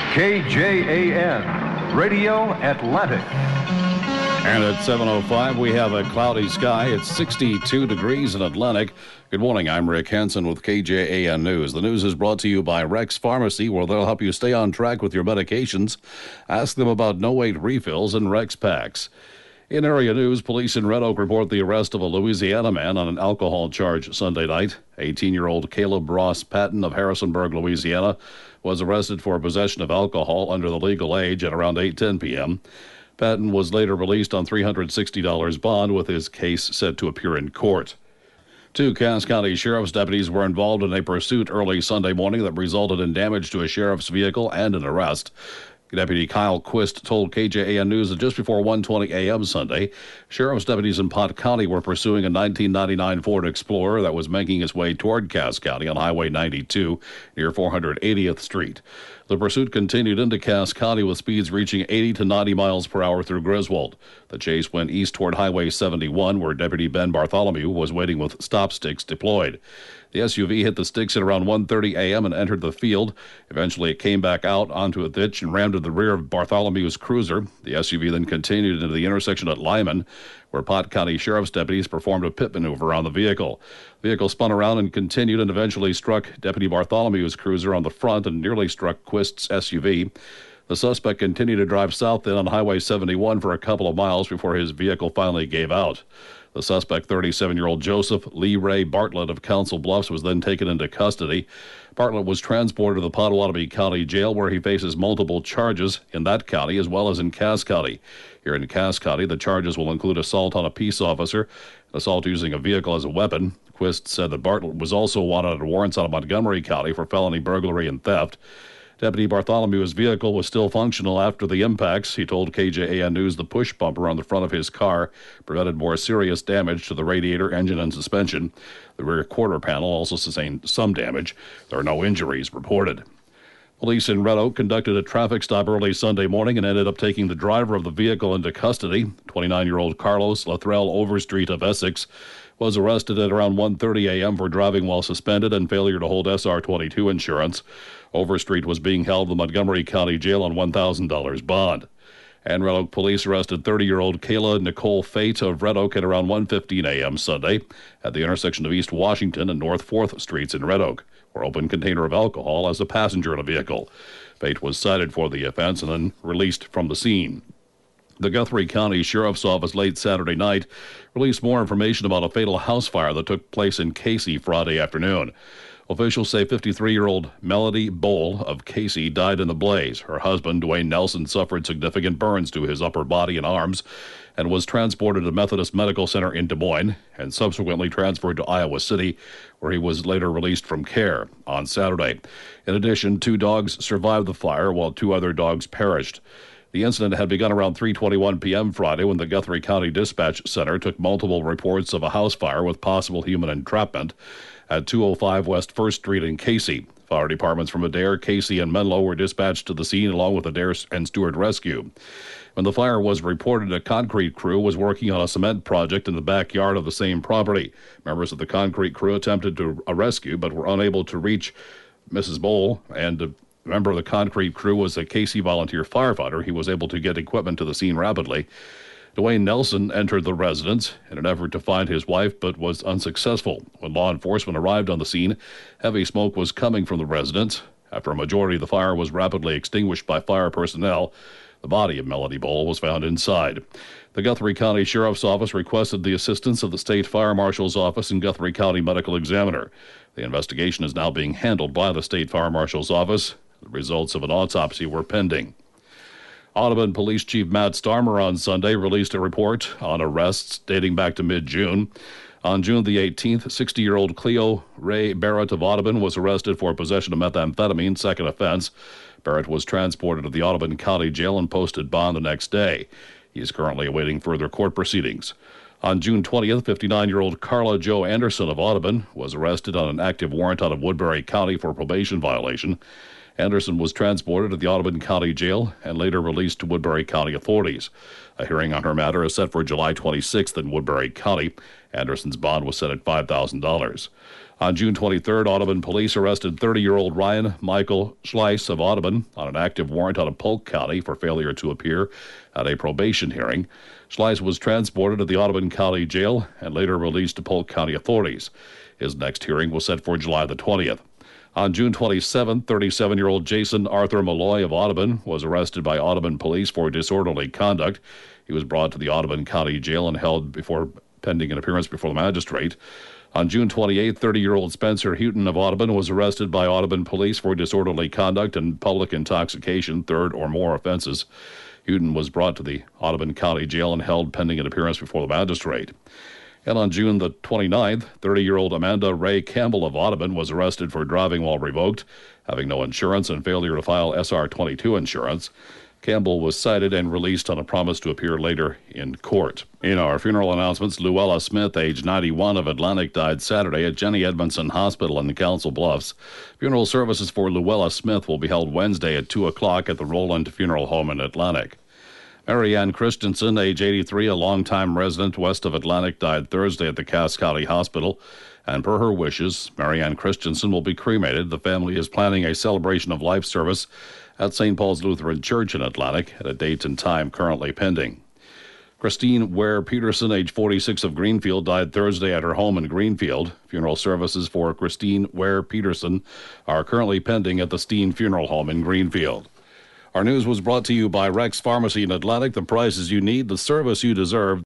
KJAN, Radio Atlantic. And at 7:05, we have a cloudy sky. It's 62 degrees in Atlantic. Good morning. I'm Rick Hansen with KJAN News. The news is brought to you by Rex Pharmacy, where they'll help you stay on track with your medications. Ask them about no-wait refills and Rex packs. In area news, police in Red Oak report the arrest of a Louisiana man on an alcohol charge Sunday night. 18-year-old Caleb Ross Patton of Harrisonburg, Louisiana, was arrested for possession of alcohol under the legal age at around 8:10 p.m. Patton was later released on $360 bond, with his case set to appear in court. Two Cass County Sheriff's deputies were involved in a pursuit early Sunday morning that resulted in damage to a sheriff's vehicle and an arrest. Deputy Kyle Quist told KJAN News that just before 1:20 a.m. Sunday, sheriff's deputies in Pot County were pursuing a 1999 Ford Explorer that was making its way toward Cass County on Highway 92 near 480th Street. The pursuit continued into Cass County with speeds reaching 80 to 90 miles per hour through Griswold. The chase went east toward Highway 71, where Deputy Ben Bartholomew was waiting with stop sticks deployed. The SUV hit the sticks at around 1:30 a.m. and entered the field. Eventually, it came back out onto a ditch and rammed to the rear of Bartholomew's cruiser. The SUV then continued into the intersection at Lyman, where Pot County Sheriff's deputies performed a pit maneuver on the vehicle. The vehicle spun around and continued and eventually struck Deputy Bartholomew's cruiser on the front and nearly struck Quist's SUV. The suspect continued to drive south then on Highway 71 for a couple of miles before his vehicle finally gave out. The suspect, 37-year-old Joseph Lee Ray Bartlett of Council Bluffs, was then taken into custody. Bartlett was transported to the Pottawatomie County Jail, where he faces multiple charges in that county as well as in Cass County. Here in Cass County, the charges will include assault on a peace officer and assault using a vehicle as a weapon. Quist said that Bartlett was also wanted under warrants out of Montgomery County for felony burglary and theft. Deputy Bartholomew's vehicle was still functional after the impacts. He told KJAN News the push bumper on the front of his car prevented more serious damage to the radiator, engine, and suspension. The rear quarter panel also sustained some damage. There are no injuries reported. Police in Red Oak conducted a traffic stop early Sunday morning and ended up taking the driver of the vehicle into custody. 29-year-old Carlos Lathrell Overstreet of Essex was arrested at around 1:30 a.m. for driving while suspended and failure to hold SR-22 insurance. Overstreet was being held in the Montgomery County Jail on $1,000 bond. And Red Oak police arrested 30-year-old Kayla Nicole Fate of Red Oak at around 1:15 a.m. Sunday at the intersection of East Washington and North 4th Streets in Red Oak, where open container of alcohol as a passenger in a vehicle. Fate was cited for the offense and then released from the scene. The Guthrie County Sheriff's Office late Saturday night released more information about a fatal house fire that took place in Casey Friday afternoon. Officials say 53-year-old Melody Bowl of Casey died in the blaze. Her husband, Dwayne Nelson, suffered significant burns to his upper body and arms and was transported to Methodist Medical Center in Des Moines and subsequently transferred to Iowa City, where he was later released from care on Saturday. In addition, 2 dogs survived the fire while 2 other dogs perished. The incident had begun around 3:21 p.m. Friday when the Guthrie County Dispatch Center took multiple reports of a house fire with possible human entrapment at 205 West 1st Street in Casey. Fire departments from Adair, Casey, and Menlo were dispatched to the scene along with Adair and Stewart Rescue. When the fire was reported, a concrete crew was working on a cement project in the backyard of the same property. Members of the concrete crew attempted to rescue but were unable to reach Mrs. Bowl, and a member of the concrete crew was a Casey volunteer firefighter. He was able to get equipment to the scene rapidly. Dwayne Nelson entered the residence in an effort to find his wife, but was unsuccessful. When law enforcement arrived on the scene, heavy smoke was coming from the residence. After a majority of the fire was rapidly extinguished by fire personnel, the body of Melody Bowl was found inside. The Guthrie County Sheriff's Office requested the assistance of the State Fire Marshal's Office and Guthrie County Medical Examiner. The investigation is now being handled by the State Fire Marshal's Office. The results of an autopsy were pending. Audubon Police Chief Matt Starmer on Sunday released a report on arrests dating back to mid-June. On June the 18th, 60-year-old Cleo Ray Barrett of Audubon was arrested for possession of methamphetamine, second offense. Barrett was transported to the Audubon County Jail and posted bond the next day. He is currently awaiting further court proceedings. On June 20th, 59-year-old Carla Jo Anderson of Audubon was arrested on an active warrant out of Woodbury County for probation violation. Anderson was transported to the Audubon County Jail and later released to Woodbury County authorities. A hearing on her matter is set for July 26th in Woodbury County. Anderson's bond was set at $5,000. On June 23rd, Audubon police arrested 30-year-old Ryan Michael Schleiss of Audubon on an active warrant out of Polk County for failure to appear at a probation hearing. Schleiss was transported to the Audubon County Jail and later released to Polk County authorities. His next hearing was set for July the 20th. On June 27th, 37-year-old Jason Arthur Malloy of Audubon was arrested by Audubon police for disorderly conduct. He was brought to the Audubon County Jail and held pending an appearance before the magistrate. On June 28th, 30-year-old Spencer Houghton of Audubon was arrested by Audubon police for disorderly conduct and public intoxication, third or more offenses. Houghton was brought to the Audubon County Jail and held pending an appearance before the magistrate. And on June the 29th, 30-year-old Amanda Ray Campbell of Audubon was arrested for driving while revoked, having no insurance, and failure to file SR-22 insurance. Campbell was cited and released on a promise to appear later in court. In our funeral announcements, Luella Smith, age 91, of Atlantic, died Saturday at Jenny Edmondson Hospital in Council Bluffs. Funeral services for Luella Smith will be held Wednesday at 2 o'clock at the Roland Funeral Home in Atlantic. Marianne Christensen, age 83, a longtime resident west of Atlantic, died Thursday at the Cass County Hospital. And per her wishes, Marianne Christensen will be cremated. The family is planning a celebration of life service at St. Paul's Lutheran Church in Atlantic at a date and time currently pending. Christine Ware Peterson, age 46, of Greenfield, died Thursday at her home in Greenfield. Funeral services for Christine Ware Peterson are currently pending at the Steen Funeral Home in Greenfield. Our news was brought to you by Rex Pharmacy in Atlantic. The prices you need, the service you deserve.